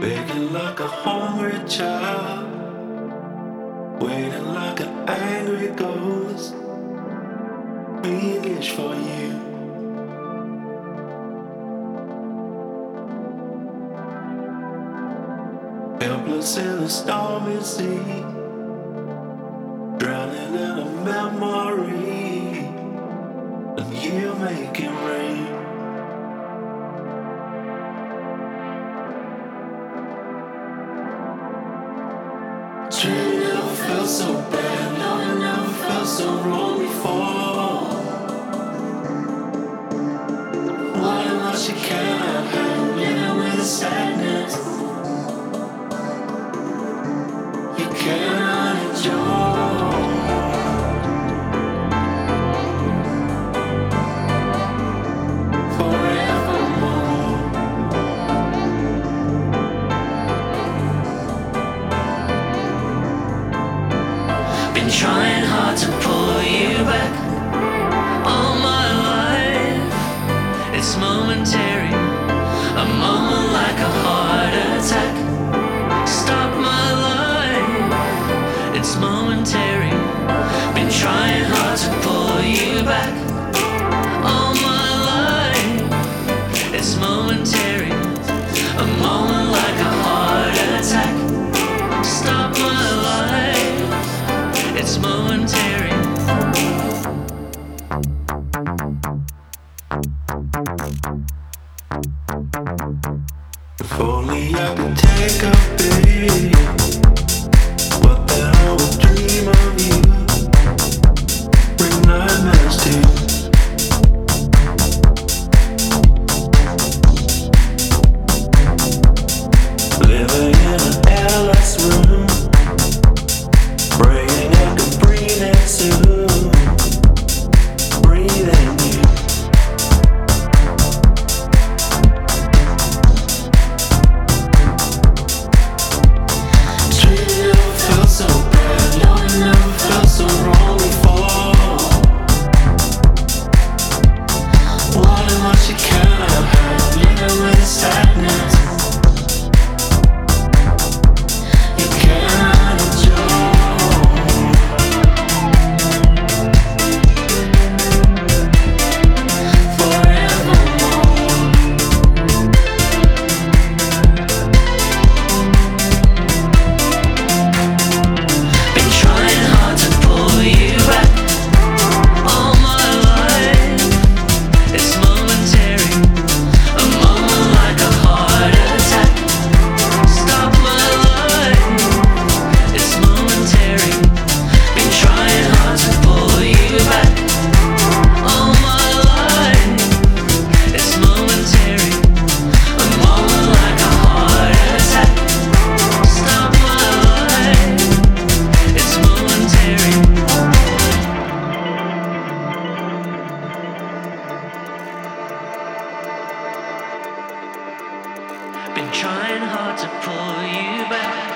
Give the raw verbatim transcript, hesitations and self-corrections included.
Begging like a hungry child, waiting like an angry ghost. English for you. Helpless in a stormy sea, drowning in a memory, and you make it rain. Dreaming never felt so bad, loving never felt so wrong before. Wanting what you cannot have, living with the sadness you cannot enjoy. Forevermore. Been trying hard to pull you back all my life. It's momentary, a moment like a heart attack. Stop my life, it's momentary. Been trying hard to pull you back all my life. It's momentary, a moment like a heart attack. Stop my life, it's momentary. If only I could take a beat, but then I would dream of you. Bring nightmares to you. Living in an airless room, praying I could breathe it soon. Breathing you. So bad, love never felt so wrong before. Wanting what you cannot have, living with the sadness you cannot enjoy. Forevermore. Been trying hard to pull you back all my life. It's momentary, a moment like a heart attack. Stop my life, it's momentary. Been trying hard to pull you back all my life. It's momentary, a moment like a heart attack. Stop my life, it's momentary. Been trying hard to pull you back